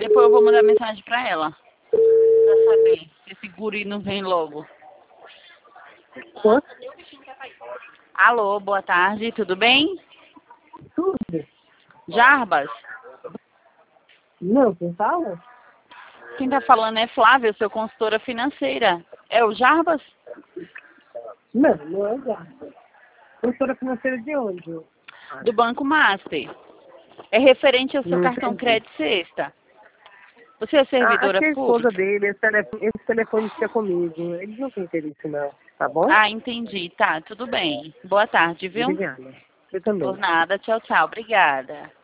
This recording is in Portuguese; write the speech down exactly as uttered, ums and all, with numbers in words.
Depois eu vou mandar mensagem pra ela. Pra saber se esse guri não vem logo. Oi? Alô, boa tarde, tudo bem? Tudo? Jarbas? Não, quem fala? Quem tá falando é Flávia, eu sou consultora financeira. É o Jarbas? Não, não é já. Consultora financeira de onde? Do Banco Master. É referente ao seu Não cartão entendi. crédito sexta. Você é Ah, servidora aqui é a esposa pública? dele, esse telefone, esse telefone fica comigo. Eles não têm interesse não, tá bom? Ah, entendi. Tá, tudo bem. Boa tarde, viu? Obrigada. Eu Por também. nada. Tchau, tchau. Obrigada.